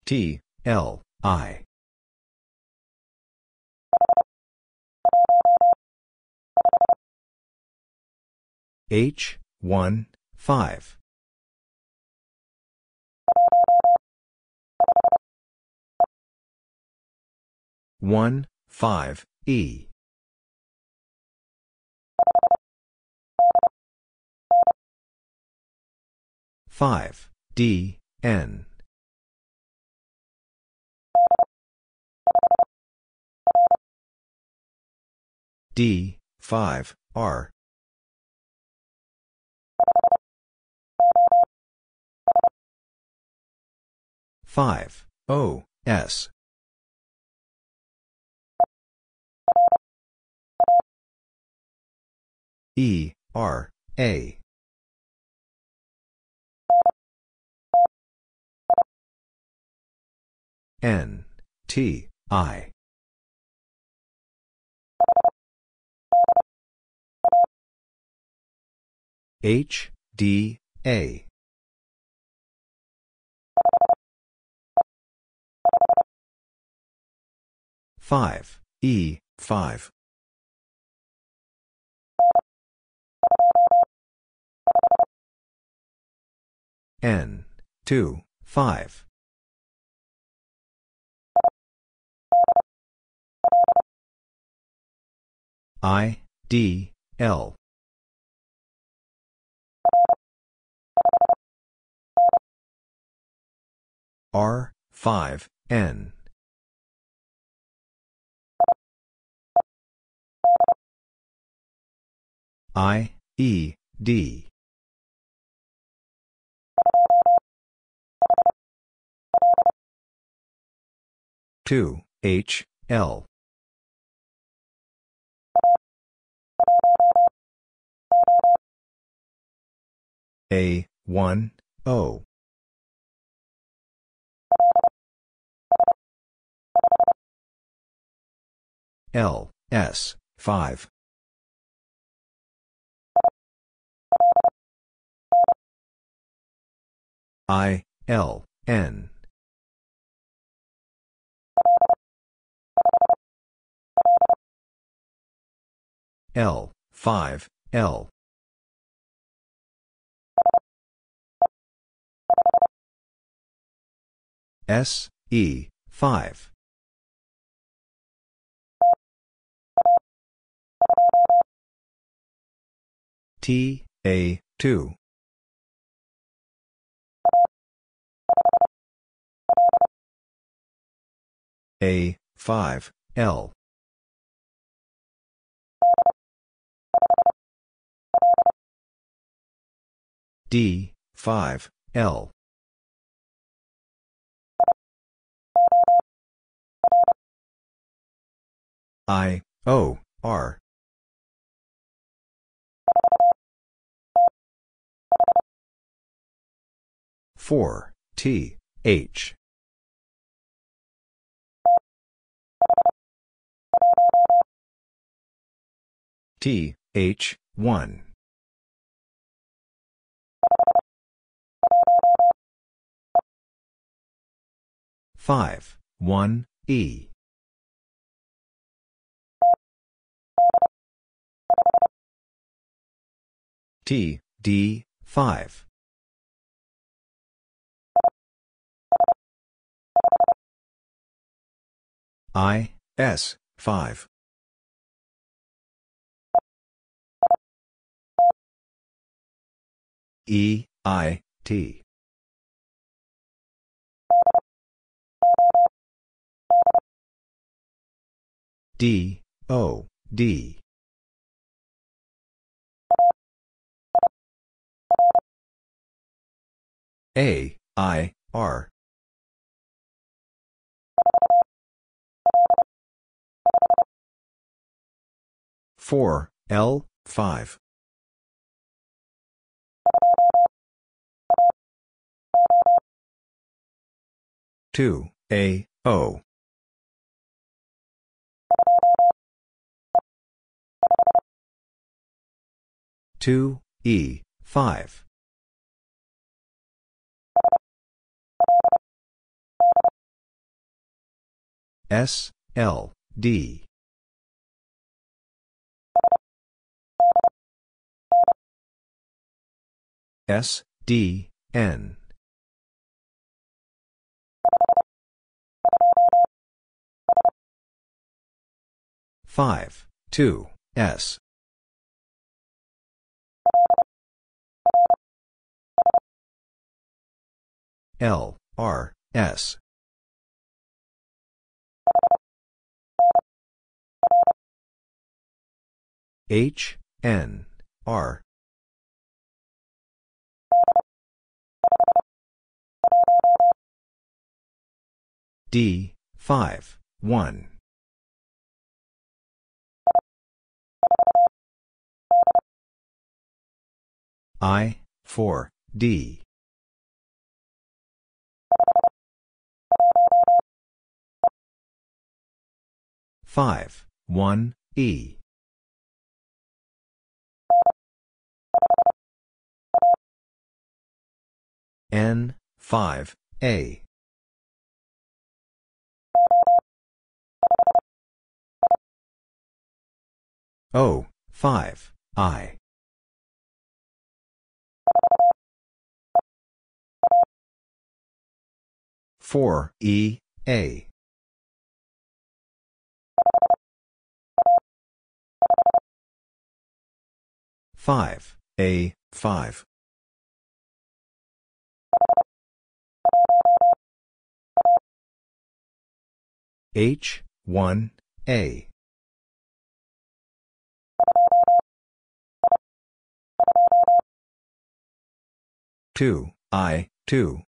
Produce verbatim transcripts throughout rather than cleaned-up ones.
T, L, I. H, one, five. one, five, E. five, D, N. D, five, R. five, O, S. E, R, A. N, T, I. H, D, A. five, E, five. N, two, five. I, D, L. R, five, N. I, E, D. two, H, L. A, one, O. L, S, five. I, L, N. L, five, L. S, E, five. T, A, two. A, five, L. D, five, L. I, O, R. four, T, H. T, H, one. five, one, E. T, D, five. I, S, five. E, I, T. D, O, D. A, I, R. four, L, five. two, A, O. two, E, five. S, L, D. S, D, N. five, two, S. L, R, S. H, N, R. D, five, one. I, four, D. five, one, E. N, five, A. O, five, I. four, E, A. five, A, five. H, one, A. two, I, two.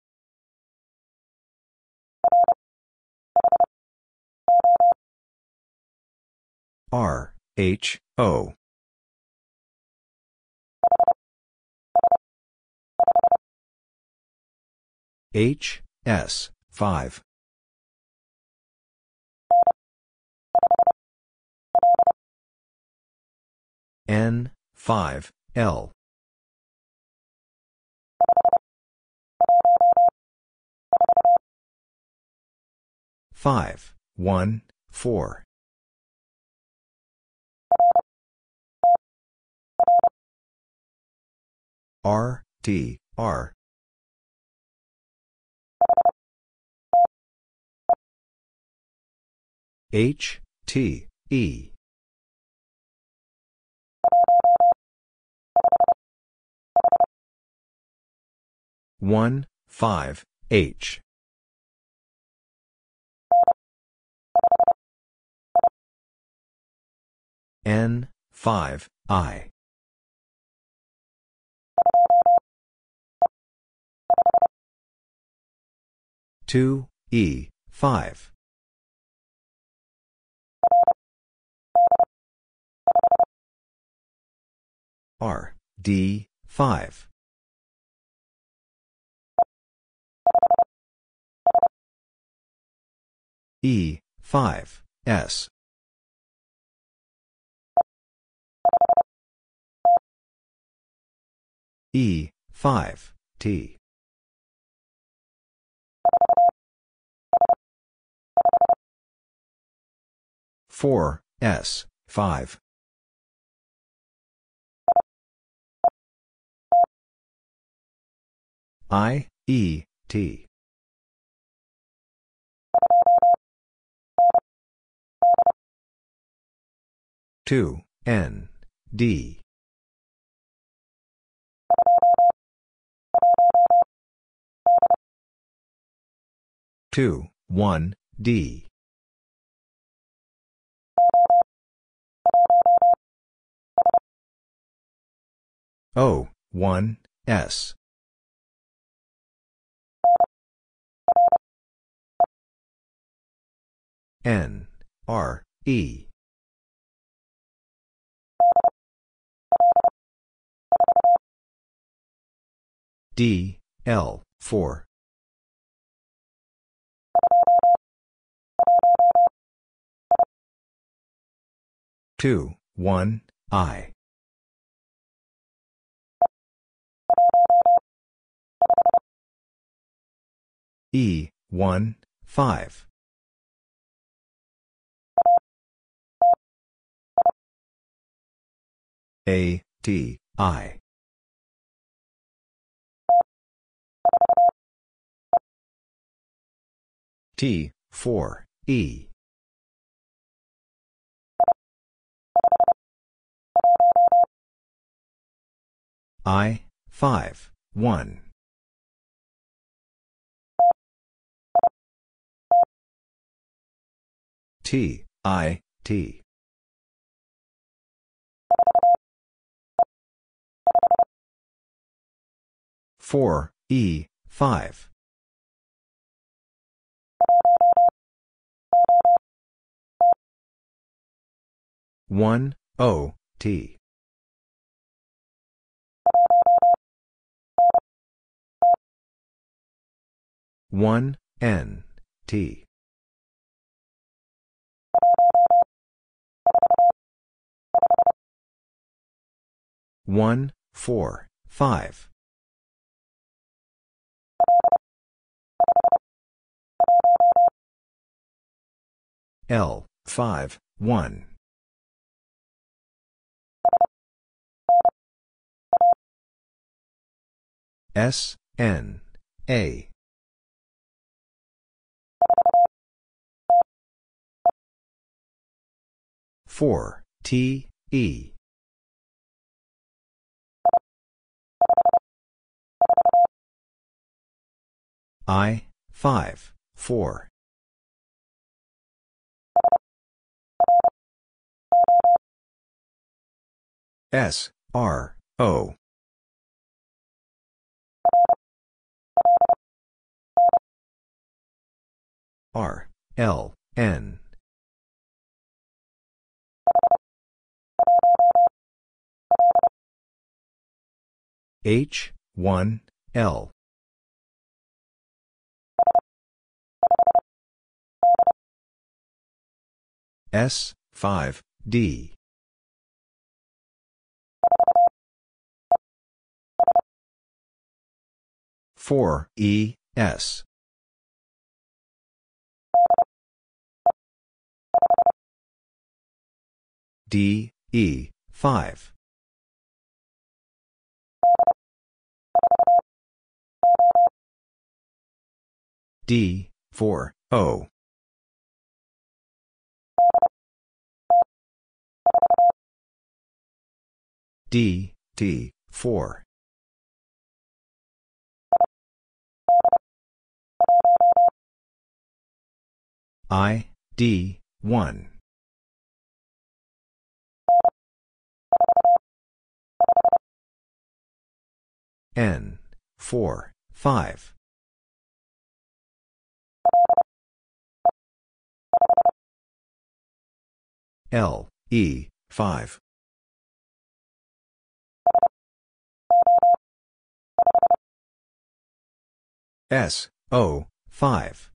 R, H, O. H, S, five. N, five, L. five, one, four. R, T, R. H, T, E. one, five, H. N, five, I. two, E, five. R, D, five. E, five, S. E, five, T. four, S, five. I, E, T. two, N, D. two, one, D. O, one, S. N, R, E. D, L, four. two, one, I. E, one, five. A, T, I. T, four, E. I, five, one. T, I, T. four, E, five. one, O, T. one, N, T. one, four, five. L, five, one. S, N, A. four, T, E. I, five, four. S, R, O. R, L, N. H, one, L. S, five, D. four, E, S. D, E, five. D, four, O. D, T, four. I, D, one. N, four, five. L, E, five. S, O, five.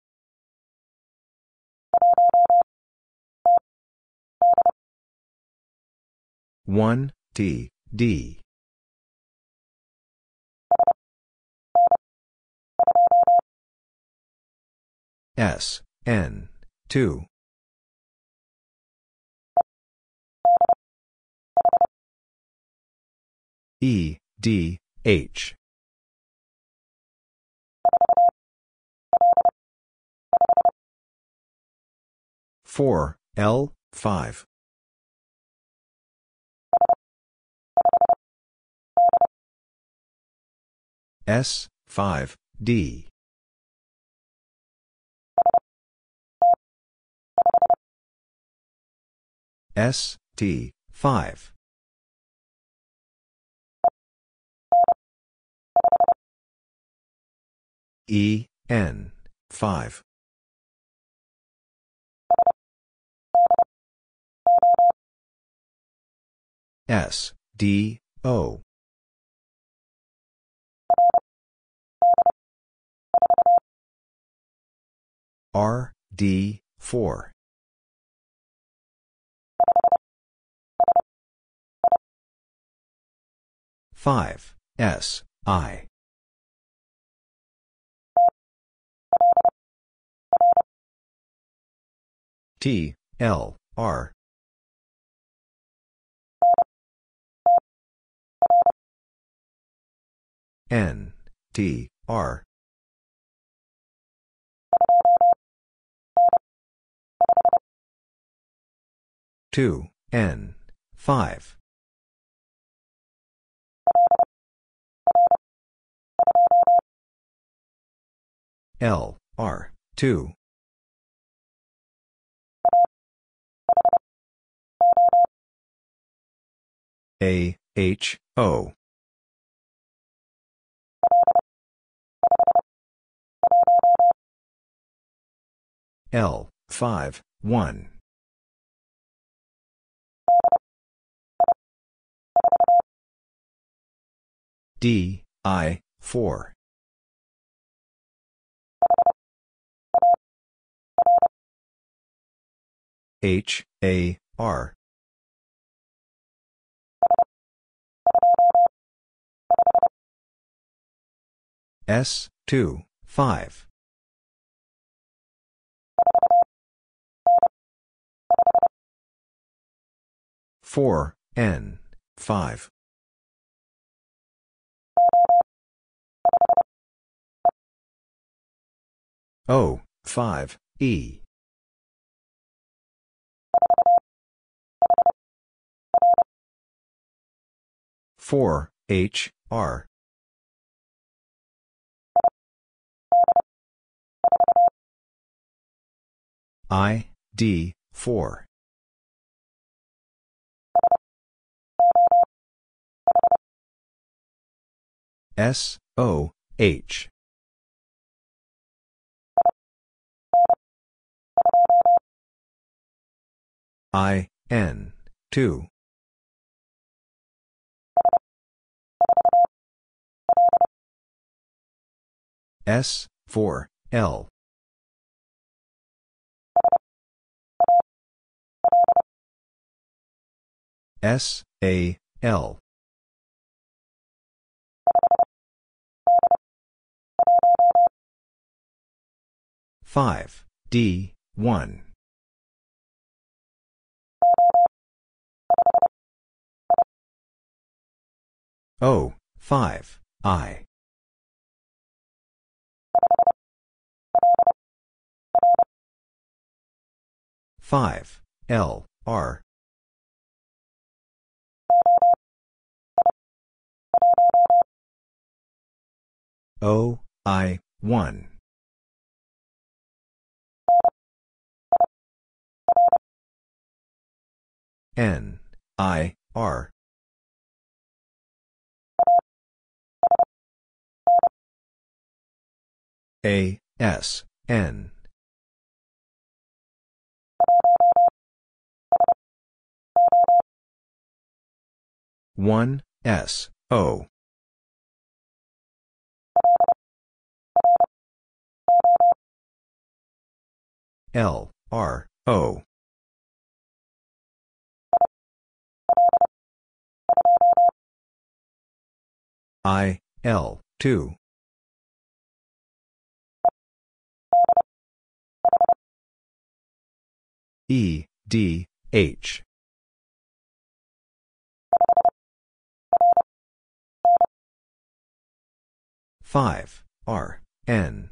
one, T, D. S, N, two. E, D, H. four, L, five. S, five, D. S, T, five. E, N, five. S, D, O. R, D, four. five, S, I. T, L, R. N, T, R. two, N, five. L, R, two. A, H, O. L, five, one. D, I, four. H, A, R. S, two, five. four, N, five. O, five, E. four, H, R. I, D, four. S, O, H. I, N, two. S, four, L. S, A, L. five, D, one. O, five, I. five, L, R. O, I, one. N, I, R. A, S, N. one, S, O. L, R, O. I, L, two. E, D, H. five, R, N.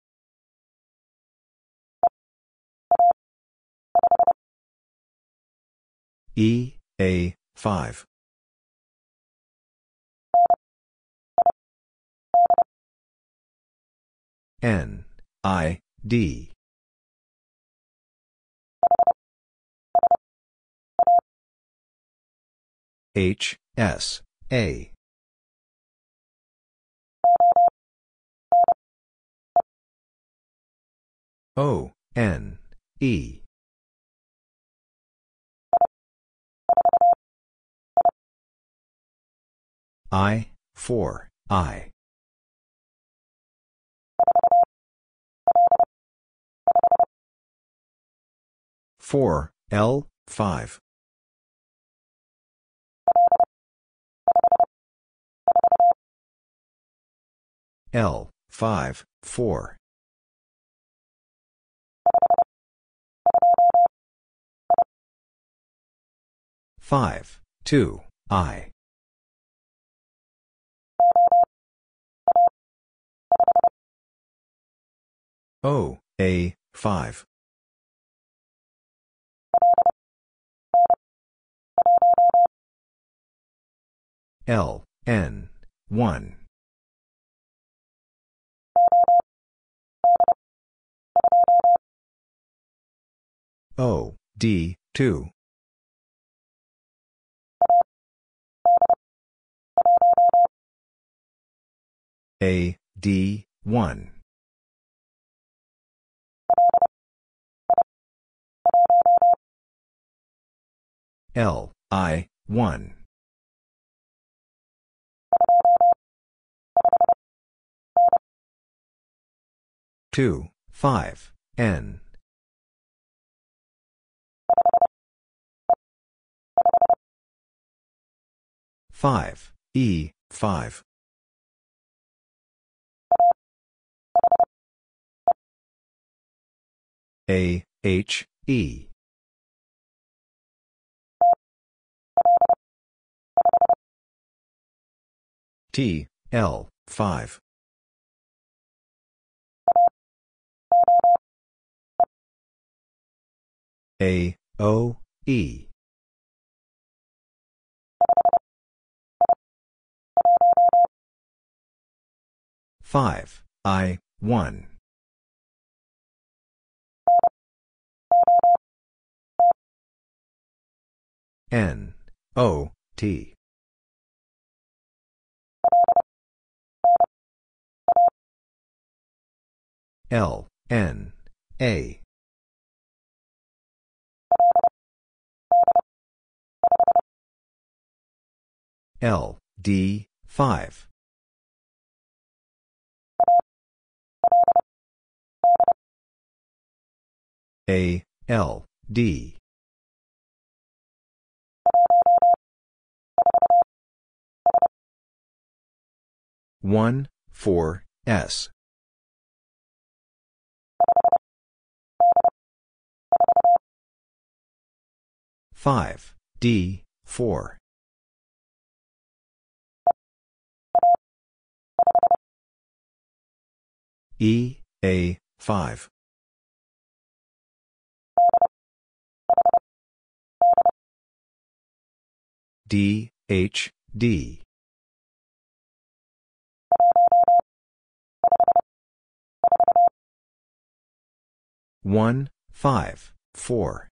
E, A, five. N, I, D. H, S, A. O, N, E. I, four, I. four, L, five. L, five, four. five, two, I. O, A, five. L, N, one. O, D, two. A, D, one. L, I, one. two, five, N. five, E, five. A, H, E. T, L, five. A, O, E. five, I, one. N, O, T. L, N, A. L, D, five. A, L, D. one, four, S. five, D, four. E, A, five. D, H, D. one, five, four.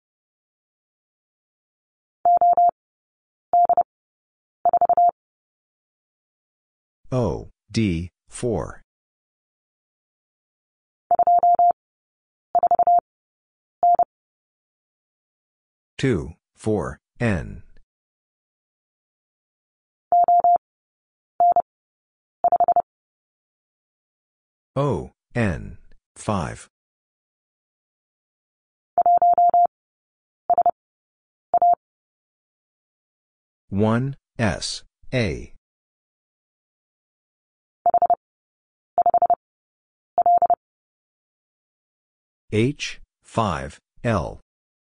O, D, four. two, four, N. O, N, five. one, S, A. H, five, L.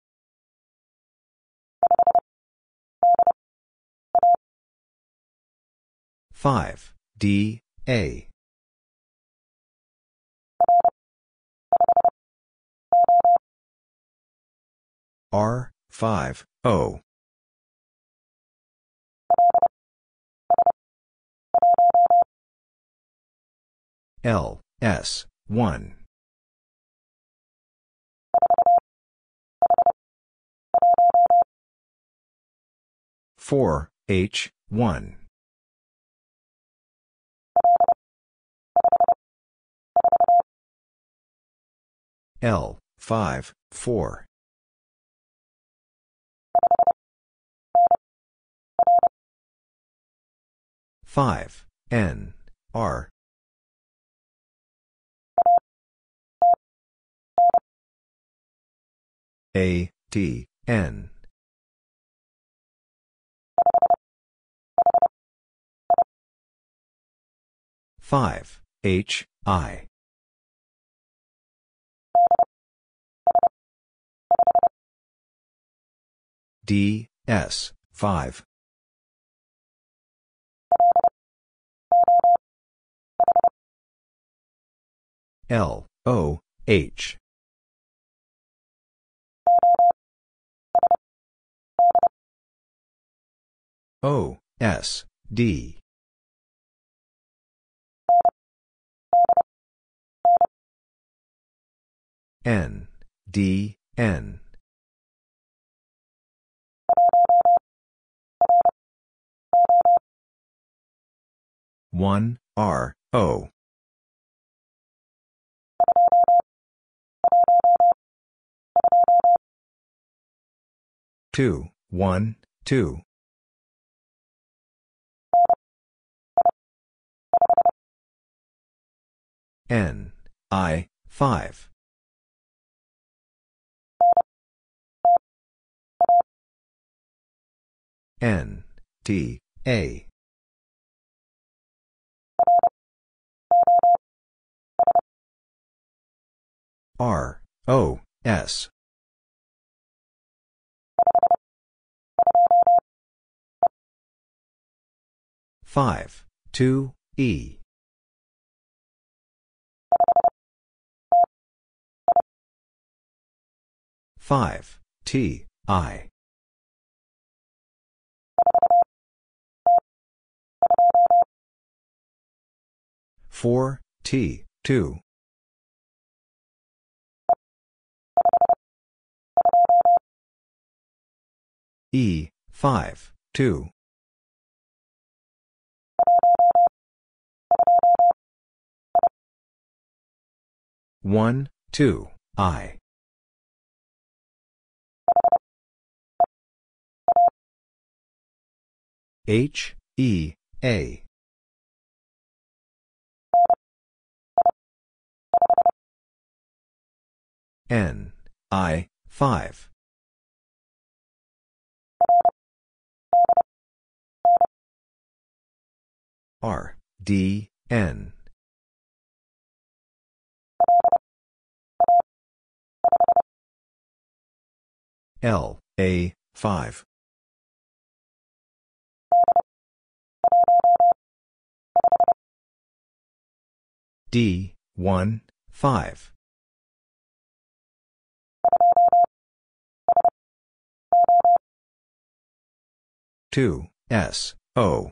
five, D, A. R, five, O. L, S, one. four, H, one. L, five, four. five, N, R. A, T, N. five, H, I. D, S, five. L, O, H. O, S, D. N, D, N. one, R, O. two, one, two. N, I, five. N, T, A. R, O, S. five, two, E. five, T, I. four, T, two. E, five, two. one, two, I. H, E, A. N, I, five. R, D, N. L, A, five. D, one, five. two, S, O.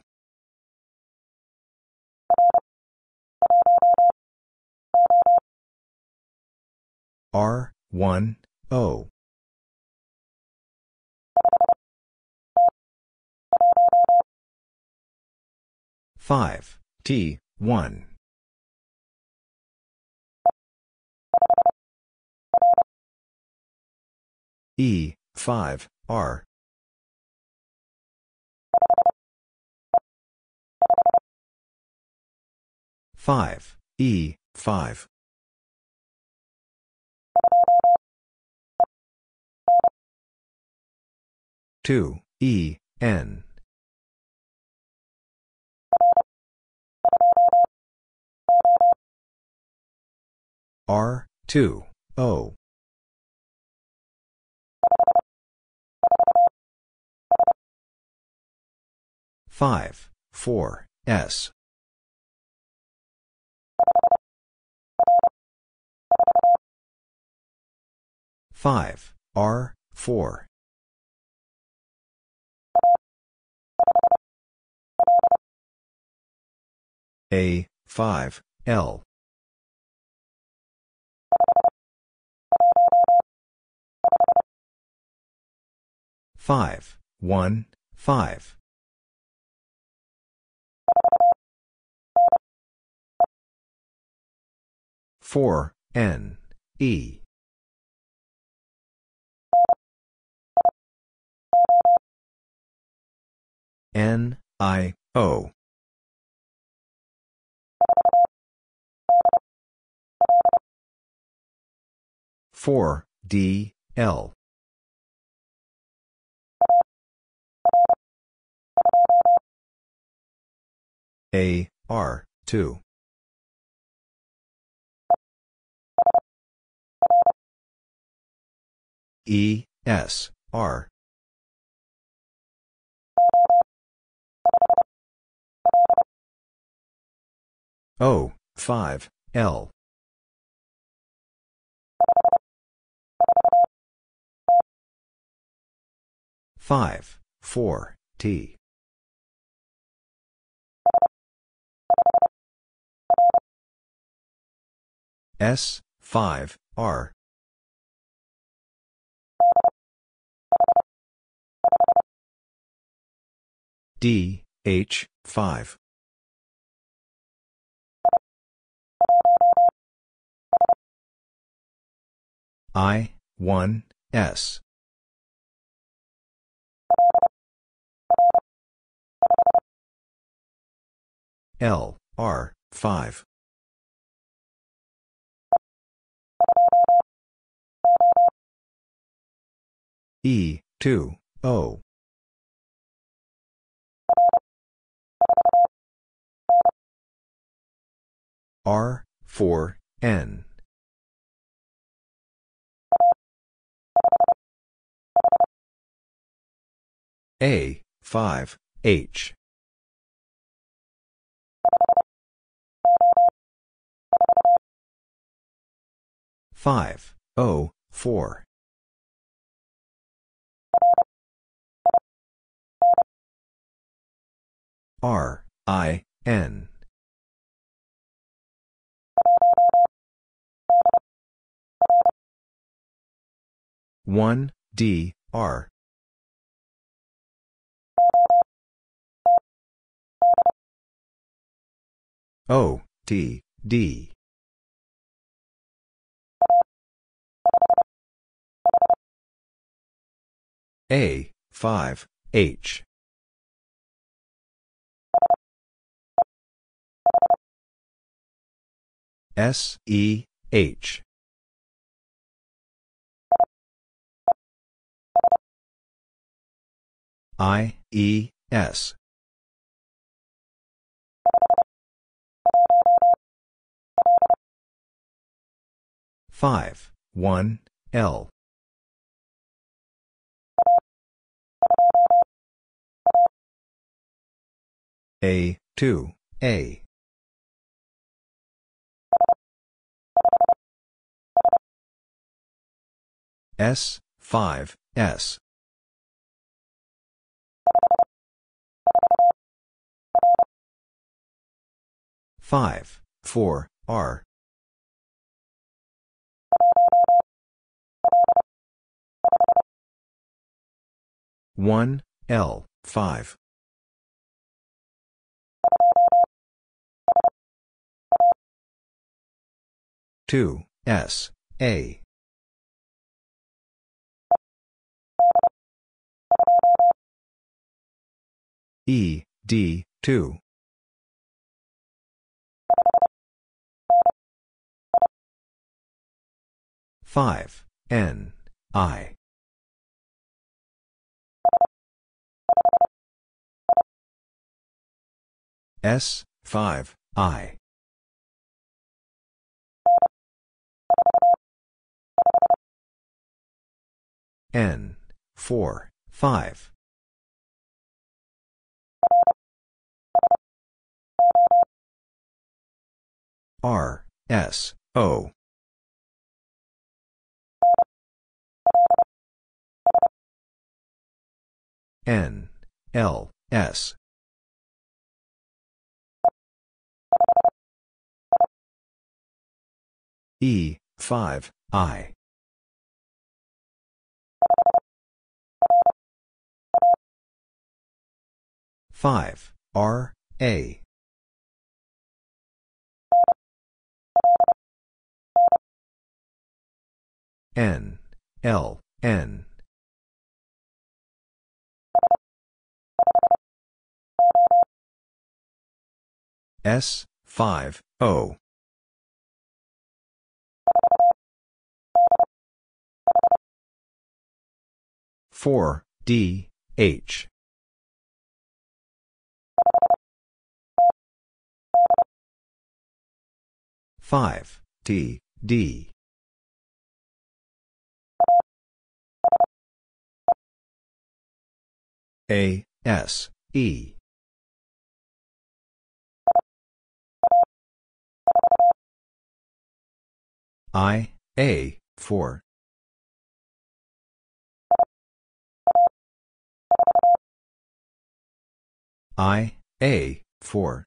R, one, O. five, T, one. E, five, R. five, E, five. two, E, N. R, two, O. five, four, S. five, R, four. A, five, L. five, one, five. four, N, E. N, I, O. four, D, L. A, R, two. E, S, R. O, five, L. five, four, T. S, five, R. D, H, five. I, one, S. L, R, five. E, two, O. R, four, N. A, five, H. five, O, four. R, I, N. one, D, R. O, T, D. A, five, H. S, E, H. I, E, S. five, one, L. A, two, A. S, five, S. five, four, R. one, L, five. two, S, A. E, D, two. five, N, I. S, five, I. N, four, five. R, S, O. N, L, S. E, five, I. five, R, A. N, L, N. S, five, O. four, D, H. five, T, D. A, S, E. I, A, four. I, A, four.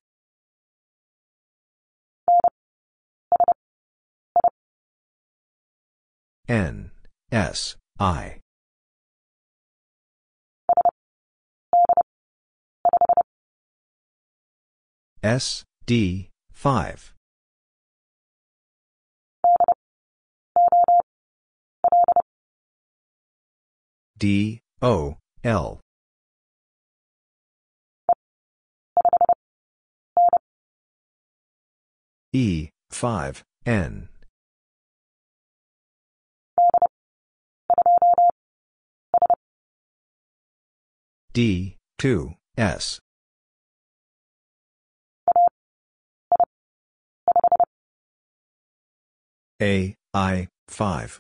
N, S, I. S, D, five. D, O, L. E, five, N. D, two, S. A, I, five.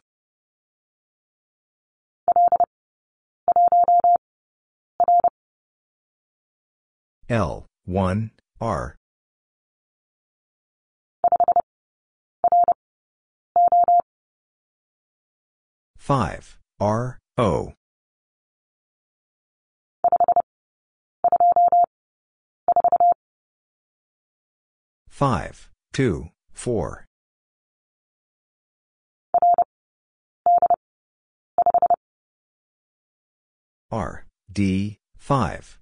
L, one, R. five, R, O. five, two, four. R, D, five.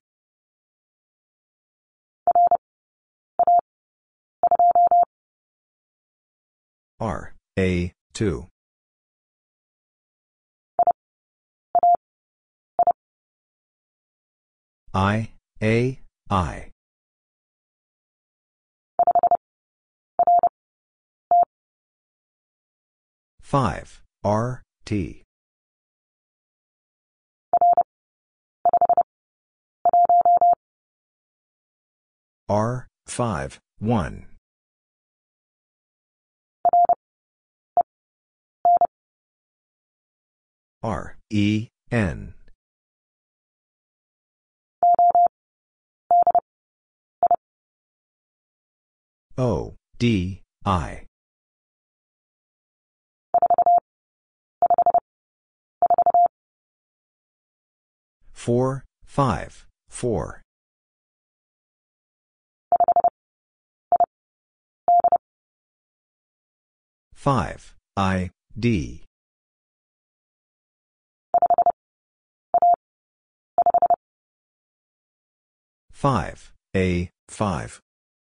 R, A, two. I, A, I. five, R, T. R, five, one. R, E, N. O, D, I. four, five, four. five, I, D. five, A, five.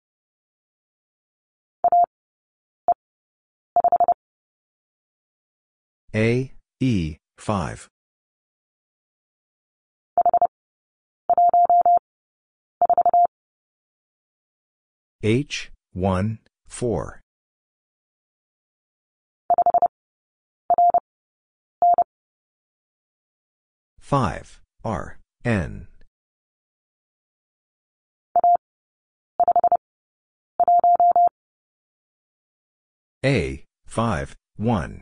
A, E, five. H, one, four. five, R, N. A, five, one.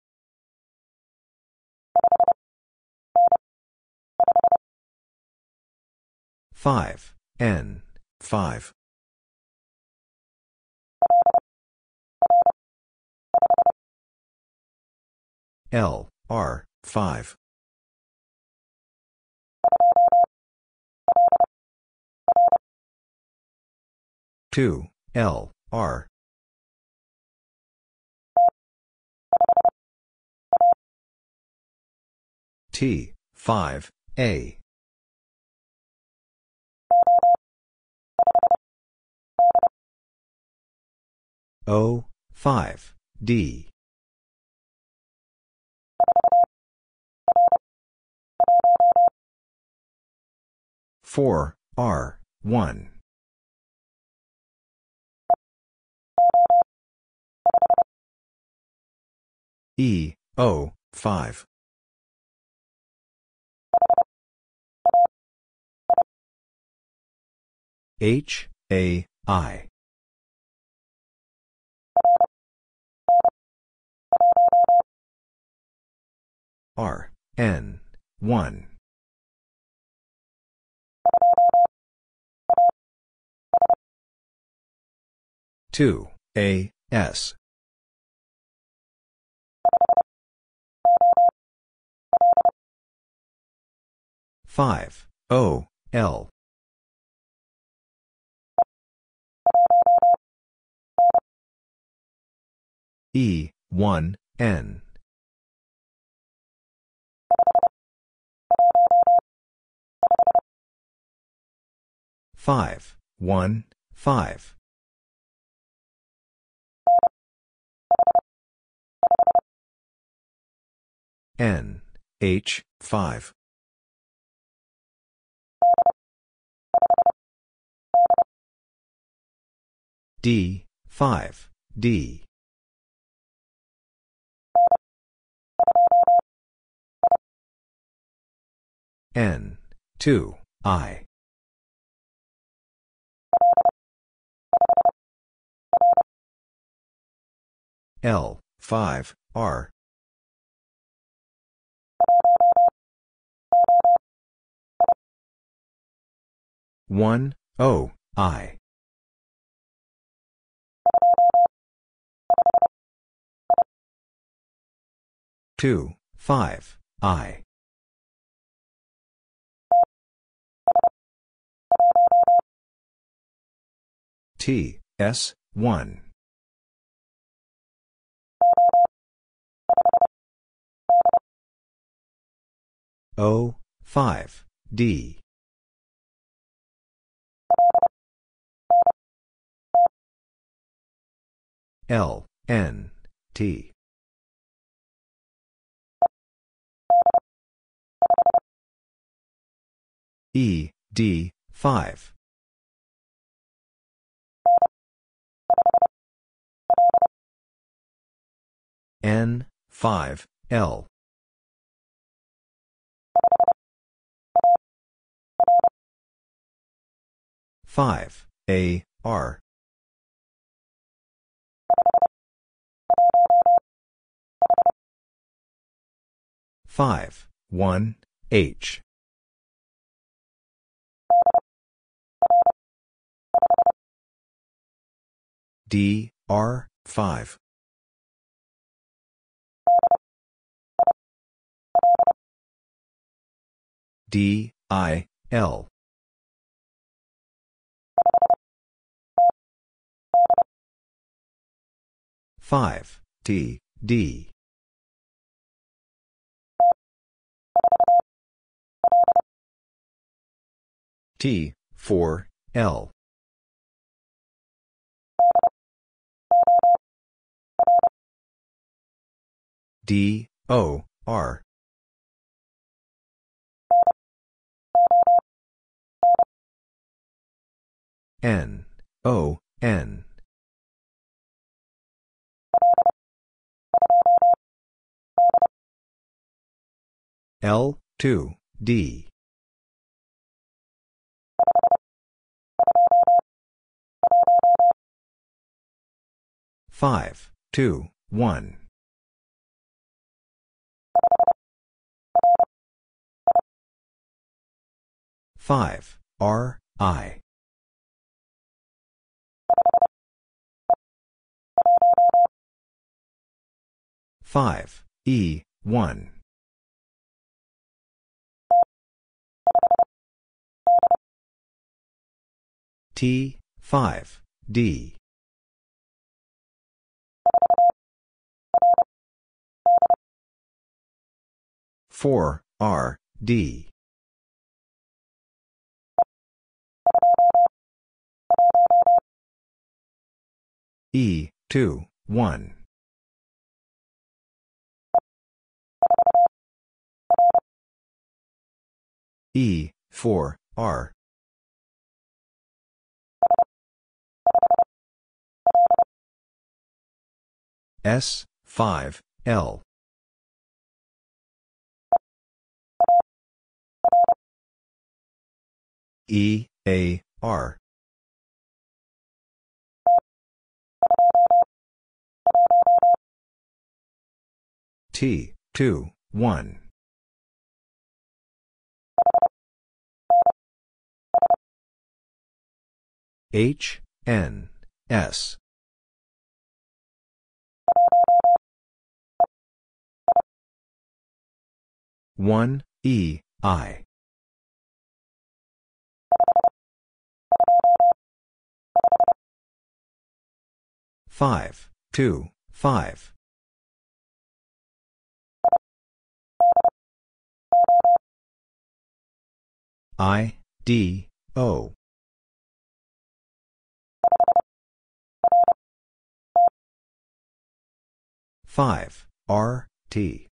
five, N, five. L, R, five. two, L, R. T, five, A. O, five, D. four, R, one. E, O, five. H, A, I. R, N, one. two, A, S. five, O, L. E, one, N. five, one, five. N, H, five. D, five, D. N, two, I. L, five, R. one, O, I. two, five, I. T, S, one. O, five, D. L, N, T. E, D, five. N, five, L. five, A, R. five, one, H. D, R, five. D, I, L. five, T, D. T, four, L. D, O, R. N, O, N. L, two, D. five, two, one. five, R, I. five, E, one. T, five, D. four, R, D. E, two, one. E, four, R. S, five, L. E, A, R. T, two, one. H, N, S. one, E, I. five, two, five. I, D, O. five, R, T.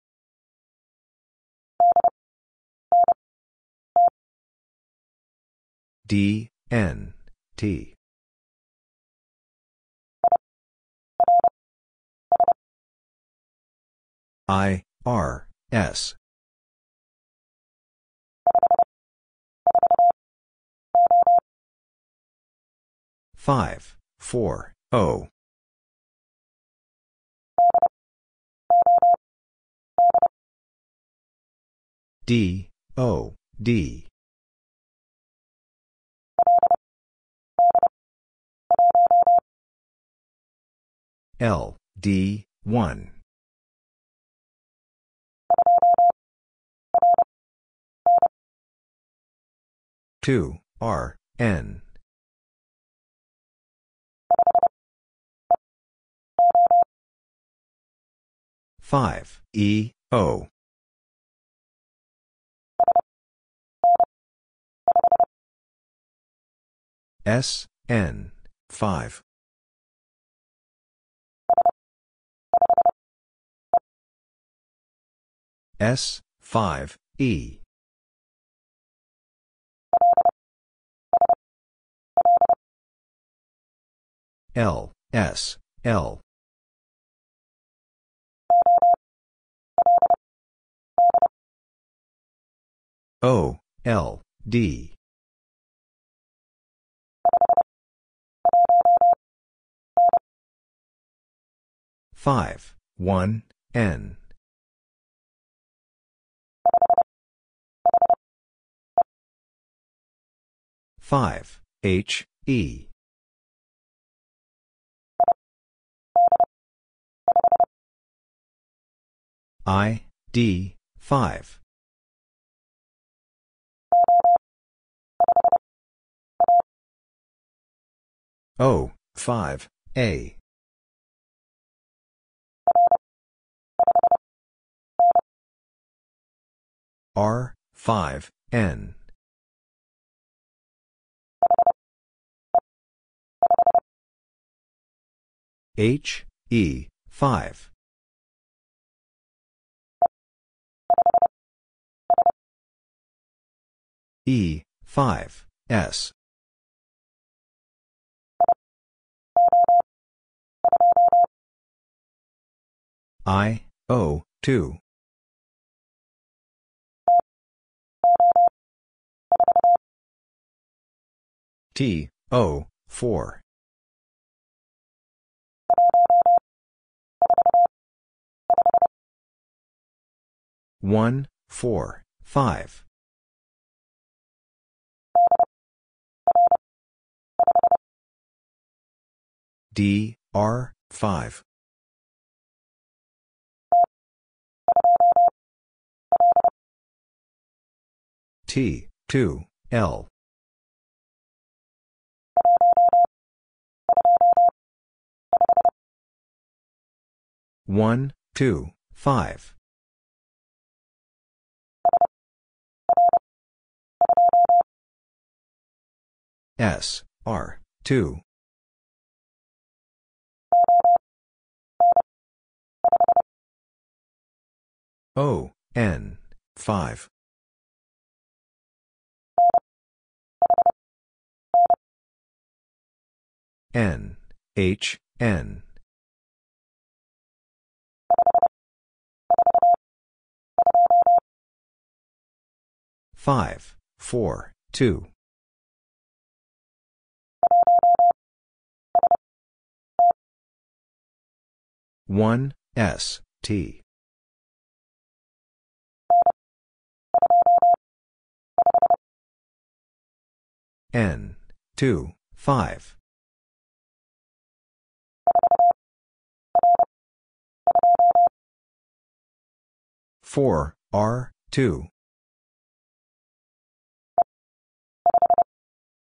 D, N, T. I, R, S. five, four, O. D, O, D. L, D, one. two, R, N. five, E, O. S, N, five. S, five, E. L, S, L. O, L, D. five, one, N. five, H, E. I, D, five. O, five, A. R, five, N. H, E, five. E, five, S. I, O, two. T, O, four. one, four, five. D, R, five. T, two, L. one, two, five. S, R, two. O, N, five. N, H, N. five, four, two. one, S, T. N, two, five. four, R, two.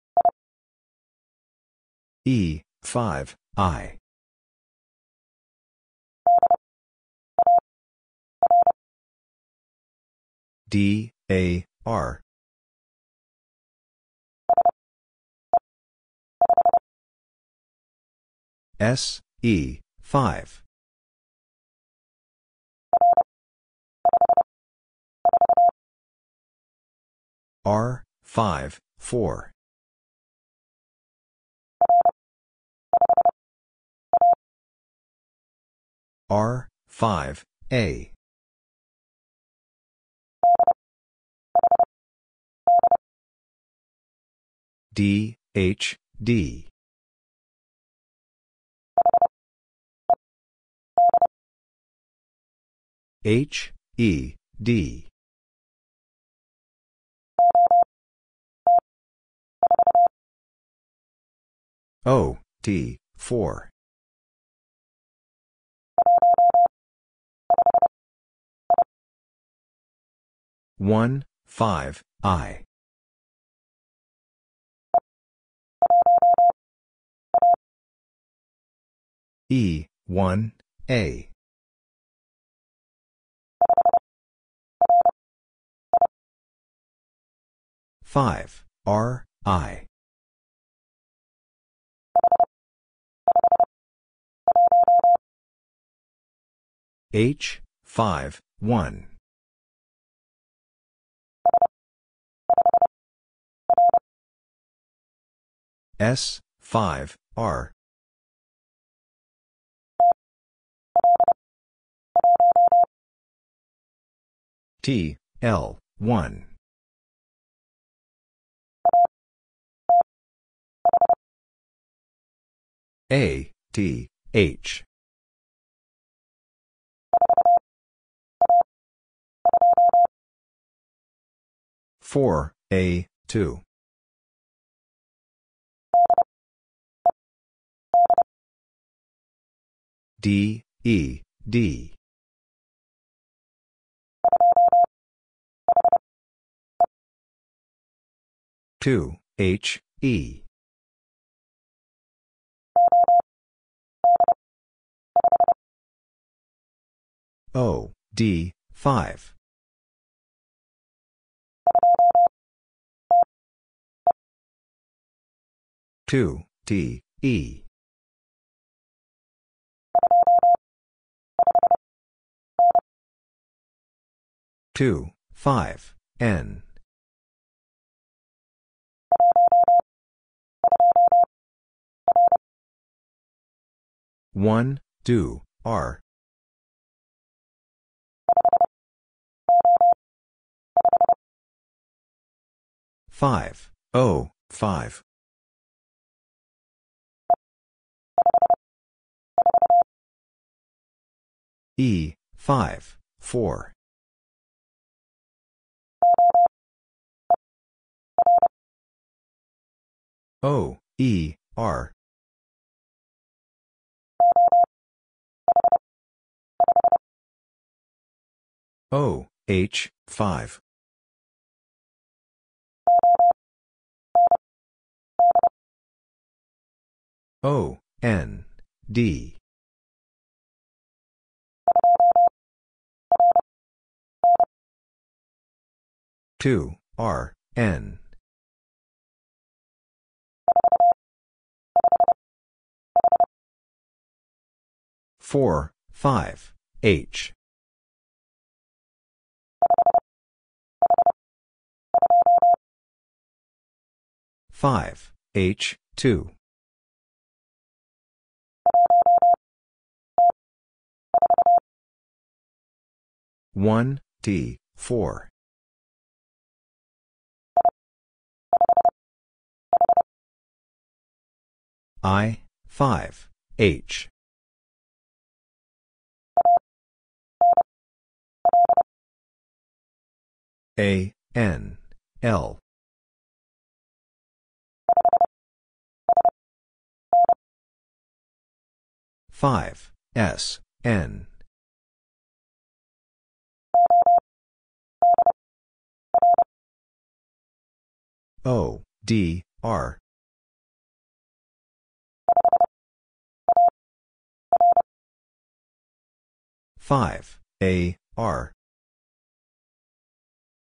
E, five, I. D, A, R. S, E, five. R, five, four. R, five, A. D, H, D. H, E, D. O, T, four. one, five, I. E, one, A. five, R, I. H, five, one. S, five, R. T, L, one. A, T, H. four, A, two. D, E, D. two, H, E. O, D, five. two, T, E. two, five, N. one, two, R. five, O, five. E, five, four. O, E, R. O, H, five. O, N, D. two, R, N. four, five, H. five, H, two. one, T, four. I, five, H. A, N, L. five, S, N. O, D, R. five, A, R.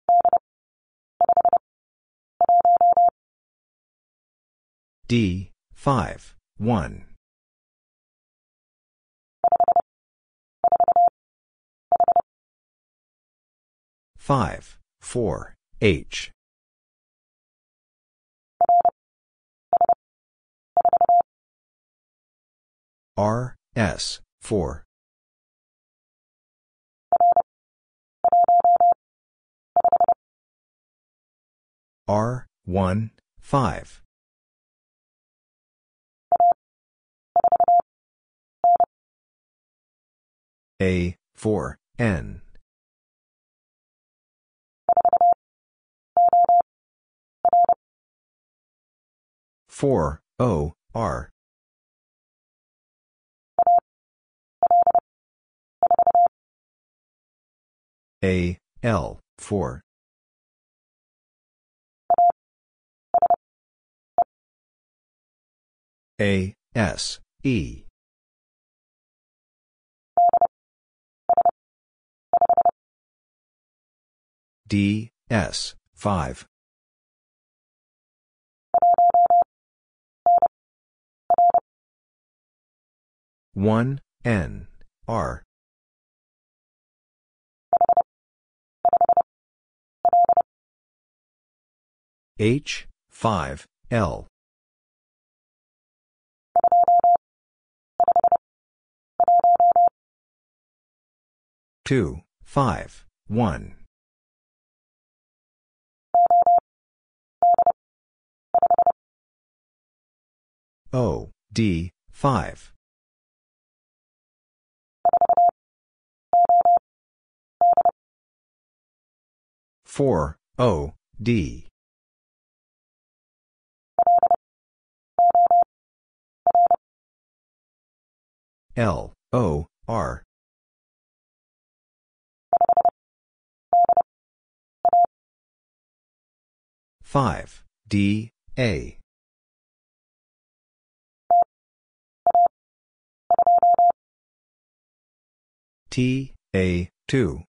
D, five, one. five, four, H. R, S, four. R, one, five. A, four, N. four, O, R. A, L, four. A, S, E. D, S, five. one, N, R. H, five, L. two, five, one. O, D, five. four, O, D. L, O, R. five, D, A. T, A, two.